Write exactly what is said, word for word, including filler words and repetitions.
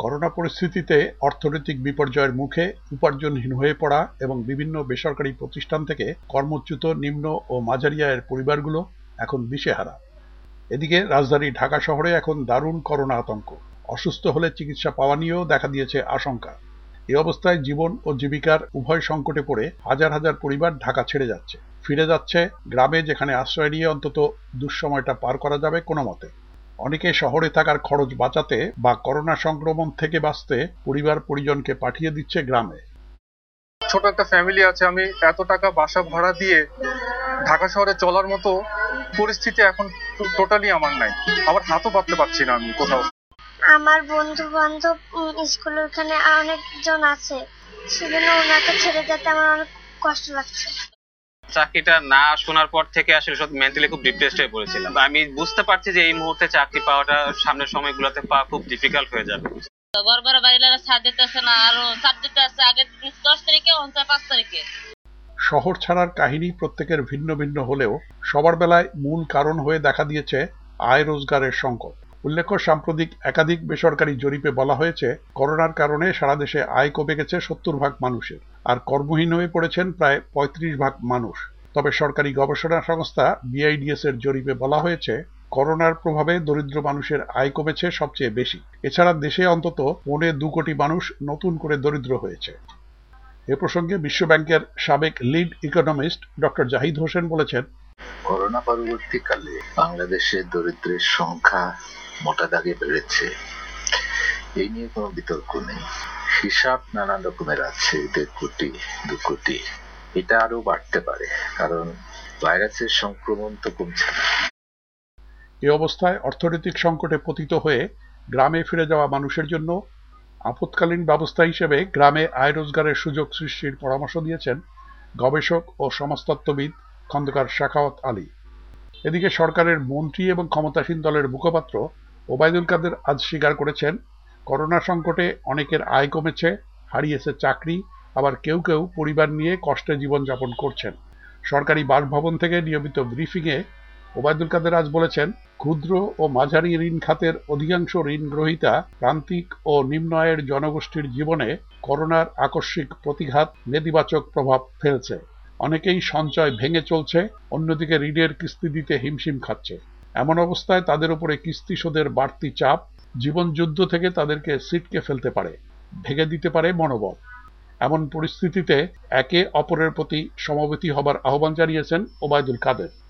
Corona পরিস্থিতিতে অর্থনৈতিক বিপর্যয়ের মুখে উপার্জনহীন হয়ে পড়া এবং বিভিন্ন বেসরকারি প্রতিষ্ঠান থেকে কর্মচ্যুত নিম্ন ও মাঝারি আয়ের পরিবারগুলো এখন দিশেহারা। এদিকে রাজধানী ঢাকা শহরে এখন দারুণ করোনা আতঙ্ক। অসুস্থ হলে চিকিৎসা পাওয়া নিয়েও দেখা দিয়েছে আশঙ্কা। এই অবস্থায় জীবন ও জীবিকার উভয় সংকটে পড়ে হাজার হাজার পরিবার ঢাকা ছেড়ে যাচ্ছে, ফিরে যাচ্ছে গ্রামে, যেখানে আশ্রয় নিয়ে অন্তত দুঃসময়টা পার করা যাবে কোনো মতে। অনেকে শহরে থাকার খরচ বাঁচাতে বা করোনা সংক্রমণ থেকে বাঁচতে পরিবার পরিজনকে পাঠিয়ে দিচ্ছে গ্রামে। ছোট একটা ফ্যামিলি আছে, আমি এত টাকা বাসা ভাড়া দিয়ে ঢাকা শহরে চলার মতো পরিস্থিতি এখন টোটালি আমার নাই। আবার হাতও পাততে পারছি না আমি কোথাও। আমার বন্ধু বান্ধব স্কুলের ওখানে অনেকজন আছে, সেজন্য ওনাকে ছেড়ে যেতে আমার অনেক কষ্ট লাগছে। চাকরিটা না শোনার পর থেকে আসলে সব মেন্টালি খুব ডিপ্রেসড হয়ে পড়েছিলাম। আমি বুঝতে পারছি যে এই মুহূর্তে চাকরি পাওয়াটা সামনের সময়গুলোতে পাওয়া খুব ডিফিকাল্ট হয়ে যাবে। গড়গড় বাড়িলারা ছাড় দিতেছে না, আরো ছাড় দিতে আছে আগে দশ তারিখে অঞ্চল পাঁচ তারিখে। শহর ছাড়ার কাহিনী প্রত্যেকের ভিন্ন ভিন্ন হলেও সবার বেলায় মূল কারণ হয়ে দেখা দিয়েছে আয় রোজগারের সংকট। উল্লেখ্য, সাম্প্রতিক একাধিক বেসরকারি জরিপে বলা হয়েছে করোনার কারণে সারা দেশে আয় কমে গেছে সত্তর ভাগ মানুষের, আর কর্মহীন হয়ে পড়েছেন প্রায় পঁয়ত্রিশ ভাগ মানুষ। তবে সরকারি গবেষণা সংস্থা বিআইডিএস এর জরিপে বলা হয়েছে করোনার প্রভাবে দরিদ্র মানুষের আয় কমেছে সবচেয়ে বেশি। এছাড়া দেশে অন্তত পৌনে দু কোটি মানুষ নতুন করে দরিদ্র হয়েছে। এ প্রসঙ্গে বিশ্বব্যাংকের সাবেক lead economist doctor Zahid Hossain বলেছেন, করোনা পরবর্তীকালে বাংলাদেশের দরিদ্রের সংখ্যা মোটা দাগে বেড়েছে, এই নিয়ে কোনো বিতর্ক নেই। হিসাব নানান রকমের আছে, দেড় কোটি দু কোটি, এটা আরো বাড়তে পারে, কারণ ভাইরাসের সংক্রমণ তো কমছে না। এ অবস্থায় অর্থনৈতিক সংকটে পতিত হয়ে গ্রামে ফিরে যাওয়া মানুষের জন্য আপৎকালীন ব্যবস্থা হিসেবে গ্রামে আয় রোজগারের সুযোগ সৃষ্টির পরামর্শ দিয়েছেন গবেষক ও সমাজতত্ত্ববিদ খন্দকার শাখাওয়াত আলী। এদিকে সরকারের মন্ত্রী এবং ক্ষমতাসীন দলের মুখপাত্র ওবায়দুল কাদের আজ স্বীকার করেছেন, করোনা সংকটে অনেকের আয় কমেছে, হারিয়েছে চাকরি, আবার কেউ কেউ পরিবার নিয়ে কষ্টে জীবনযাপন করছেন। সরকারি বাসভবন থেকে নিয়মিত ব্রিফিংয়ে ওবায়দুল কাদের আজ বলেছেন, ক্ষুদ্র ও মাঝারি ঋণ খাতের অধিকাংশ ঋণ গ্রহীতা প্রান্তিক ও নিম্ন আয়ের জনগোষ্ঠীর জীবনে করোনার আকস্মিক প্রতিঘাত নেতিবাচক প্রভাব ফেলছে। অনেকেই সঞ্চয় ভেঙে চলছে, অন্যদিকে ঋণের কিস্তি দিতে হিমশিম খাচ্ছে। এমন অবস্থায় তাদের উপরে কিস্তি শোধের বাড়তি চাপ জীবনযুদ্ধ থেকে তাদেরকে ছিটকে ফেলতে পারে, ভেঙে দিতে পারে মনোবল। এমন পরিস্থিতিতে একে অপরের প্রতি সমবেতী হবার আহ্বান জানিয়েছেন ওবায়দুল কাদের।